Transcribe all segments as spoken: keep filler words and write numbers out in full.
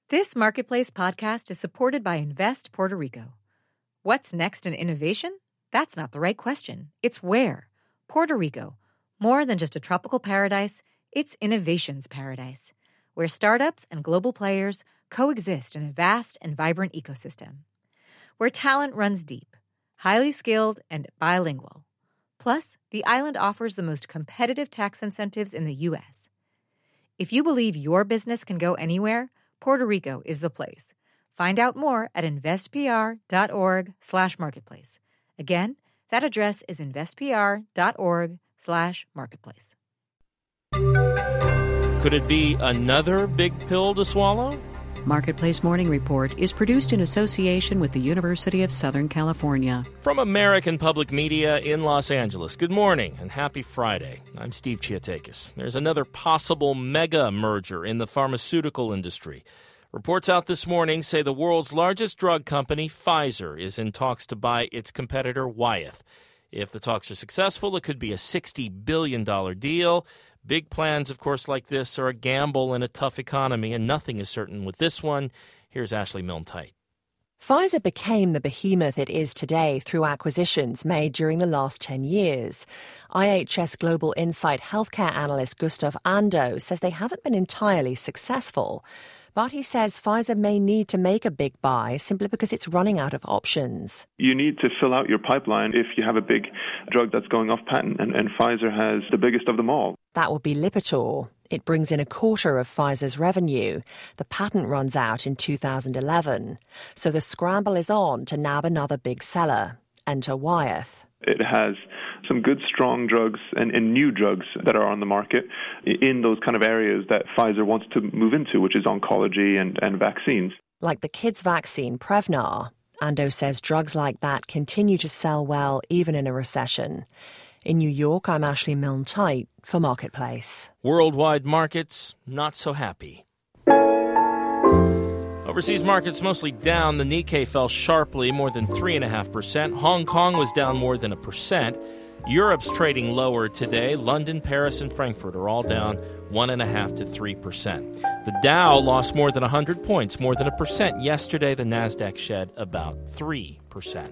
This Marketplace podcast is supported by Invest Puerto Rico. What's next in innovation? That's not the right question. It's where. Puerto Rico. More than just a tropical paradise, it's innovation's paradise, where startups and global players coexist in a vast and vibrant ecosystem. Where talent runs deep, highly skilled, and bilingual. Plus, the island offers the most competitive tax incentives in the U S. If you believe your business can go anywhere, Puerto Rico is the place. Find out more at investpr.org slash marketplace. Again, that address is investpr.org slash marketplace. Could it be another big pill to swallow? Marketplace Morning Report is produced in association with the University of Southern California. From American Public Media in Los Angeles, good morning and happy Friday. I'm Steve Chiatakis. There's another possible mega merger in the pharmaceutical industry. Reports out this morning say the world's largest drug company, Pfizer, is in talks to buy its competitor, Wyeth. If the talks are successful, it could be a sixty billion dollars deal. Big plans, of course, like this are a gamble in a tough economy, and nothing is certain with this one. Here's Ashley Milne-Tite. Pfizer became the behemoth it is today through acquisitions made during the last ten years. I H S Global Insight healthcare analyst Gustav Ando says they haven't been entirely successful. But he says Pfizer may need to make a big buy simply because it's running out of options. You need to fill out your pipeline if you have a big drug that's going off patent, and, and Pfizer has the biggest of them all. That would be Lipitor. It brings in a quarter of Pfizer's revenue. The patent runs out in two thousand eleven. So the scramble is on to nab another big seller. Enter Wyeth. It has some good, strong drugs and, and new drugs that are on the market in those kind of areas that Pfizer wants to move into, which is oncology and, and vaccines. Like the kids' vaccine, Prevnar. Ando says drugs like that continue to sell well even in a recession. In New York, I'm Ashley Milne-Tite for Marketplace. Worldwide markets, not so happy. Overseas markets mostly down. The Nikkei fell sharply, more than three point five percent. Hong Kong was down more than a percent. Europe's trading lower today. London, Paris, and Frankfurt are all down one point five to three percent. The Dow lost more than one hundred points, more than a percent. Yesterday, the Nasdaq shed about three percent.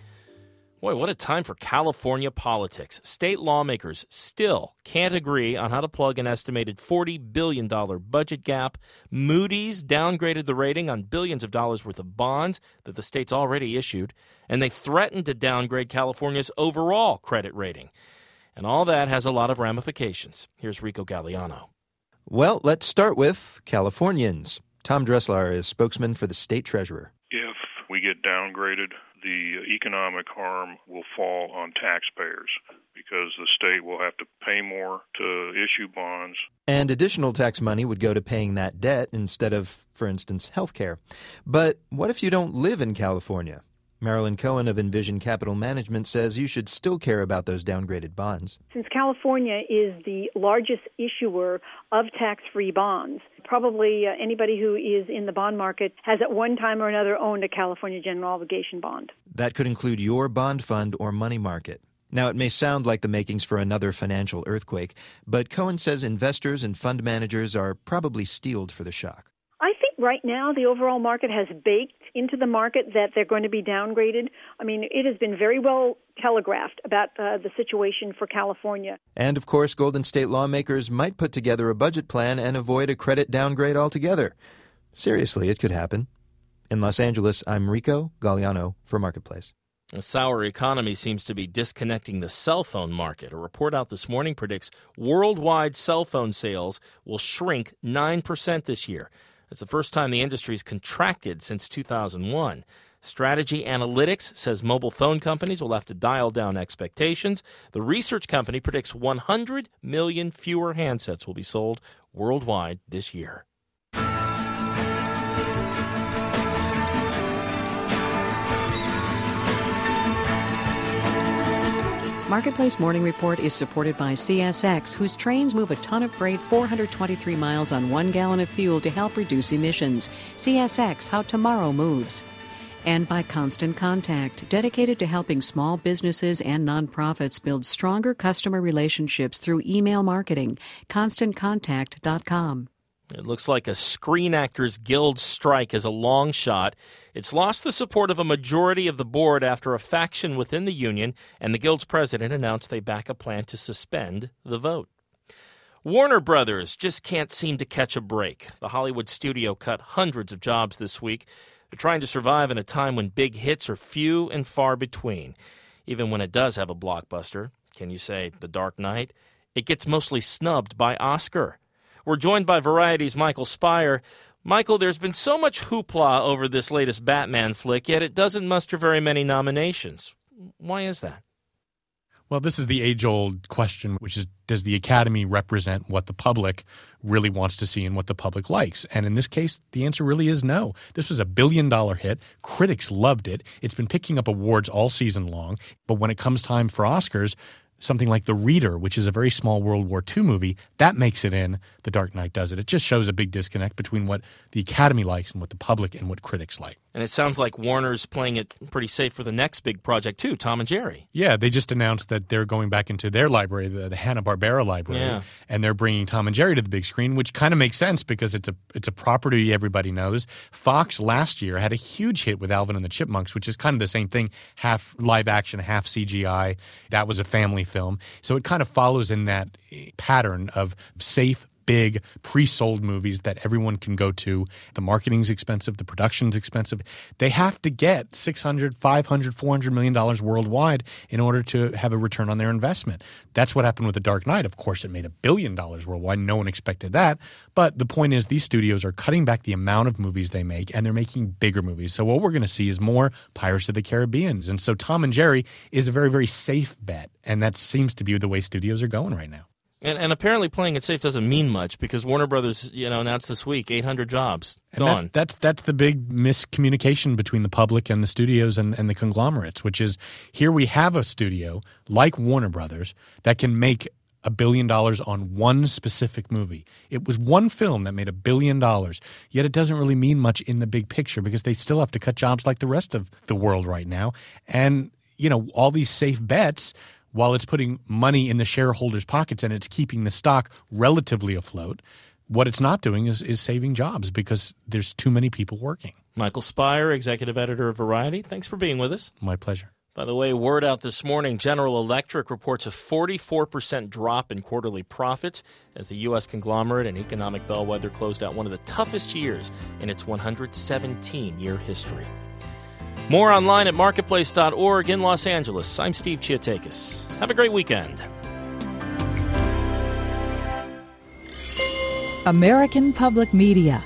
Boy, what a time for California politics. State lawmakers still can't agree on how to plug an estimated forty billion dollars budget gap. Moody's downgraded the rating on billions of dollars worth of bonds that the state's already issued, and they threatened to downgrade California's overall credit rating. And all that has a lot of ramifications. Here's Rico Galliano. Well, let's start with Californians. Tom Dressler is spokesman for the state treasurer. If we get downgraded, the economic harm will fall on taxpayers because the state will have to pay more to issue bonds. And additional tax money would go to paying that debt instead of, for instance, health care. But what if you don't live in California? Marilyn Cohen of Envision Capital Management says you should still care about those downgraded bonds. Since California is the largest issuer of tax-free bonds, probably uh, anybody who is in the bond market has at one time or another owned a California general obligation bond. That could include your bond fund or money market. Now, it may sound like the makings for another financial earthquake, but Cohen says investors and fund managers are probably steeled for the shock. I think right now the overall market has baked into the market that they're going to be downgraded. I mean, it has been very well telegraphed about uh, the situation for California. And, of course, Golden State lawmakers might put together a budget plan and avoid a credit downgrade altogether. Seriously, it could happen. In Los Angeles, I'm Rico Galliano for Marketplace. A sour economy seems to be disconnecting the cell phone market. A report out this morning predicts worldwide cell phone sales will shrink nine percent this year. It's the first time the industry's contracted since two thousand one. Strategy Analytics says mobile phone companies will have to dial down expectations. The research company predicts one hundred million fewer handsets will be sold worldwide this year. Marketplace Morning Report is supported by C S X, whose trains move a ton of freight four hundred twenty-three miles on one gallon of fuel to help reduce emissions. C S X, how tomorrow moves. And by Constant Contact, dedicated to helping small businesses and nonprofits build stronger customer relationships through email marketing. constant contact dot com. It looks like a Screen Actors Guild strike is a long shot. It's lost the support of a majority of the board after a faction within the union and the Guild's president announced they back a plan to suspend the vote. Warner Brothers just can't seem to catch a break. The Hollywood studio cut hundreds of jobs this week. They're trying to survive in a time when big hits are few and far between. Even when it does have a blockbuster, can you say The Dark Knight? It gets mostly snubbed by Oscar. We're joined by Variety's Michael Spire. Michael, there's been so much hoopla over this latest Batman flick, yet it doesn't muster very many nominations. Why is that? Well, this is the age-old question, which is, does the Academy represent what the public really wants to see and what the public likes? And in this case, the answer really is no. This was a billion-dollar hit. Critics loved it. It's been picking up awards all season long. But when it comes time for Oscars, something like The Reader, which is a very small World War Two movie, that makes it in. The Dark Knight does it. It just shows a big disconnect between what the Academy likes and what the public and what critics like. And it sounds like Warner's playing it pretty safe for the next big project, too, Tom and Jerry. Yeah, they just announced that they're going back into their library, the, the Hanna-Barbera library, yeah. and they're bringing Tom and Jerry to the big screen, which kind of makes sense because it's a it's a property everybody knows. Fox last year had a huge hit with Alvin and the Chipmunks, which is kind of the same thing, half live action, half C G I. That was a family film. So it kind of follows in that pattern of safe, big, pre-sold movies that everyone can go to. The marketing's expensive. The production's expensive. They have to get six hundred, five hundred, four hundred million dollars worldwide in order to have a return on their investment. That's what happened with The Dark Knight. Of course, it made a billion dollars worldwide. No one expected that. But the point is these studios are cutting back the amount of movies they make, and they're making bigger movies. So what we're going to see is more Pirates of the Caribbean. And so Tom and Jerry is a very, very safe bet, and that seems to be the way studios are going right now. And, and apparently playing it safe doesn't mean much because Warner Brothers, you know, announced this week eight hundred jobs gone. And that's, that's that's the big miscommunication between the public and the studios and, and the conglomerates, which is here we have a studio like Warner Brothers that can make a billion dollars on one specific movie. It was one film that made a billion dollars, yet it doesn't really mean much in the big picture because they still have to cut jobs like the rest of the world right now. And, you know, all these safe bets, while it's putting money in the shareholders' pockets and it's keeping the stock relatively afloat, what it's not doing is, is saving jobs because there's too many people working. Michael Spire, executive editor of Variety, thanks for being with us. My pleasure. By the way, word out this morning, General Electric reports a forty-four percent drop in quarterly profits as the U S conglomerate and economic bellwether closed out one of the toughest years in its one hundred seventeen year history. More online at marketplace dot org in Los Angeles. I'm Steve Chiatakis. Have a great weekend. American Public Media.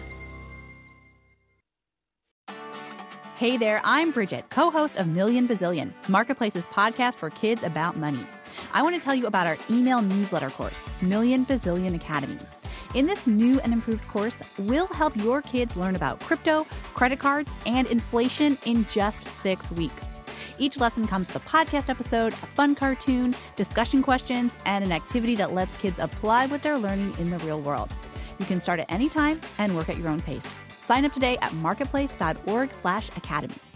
Hey there, I'm Bridget, co-host of Million Bazillion, Marketplace's podcast for kids about money. I want to tell you about our email newsletter course, Million Bazillion Academy. In this new and improved course, we'll help your kids learn about crypto, credit cards, and inflation in just six weeks. Each lesson comes with a podcast episode, a fun cartoon, discussion questions, and an activity that lets kids apply what they're learning in the real world. You can start at any time and work at your own pace. Sign up today at marketplace dot org slash academy.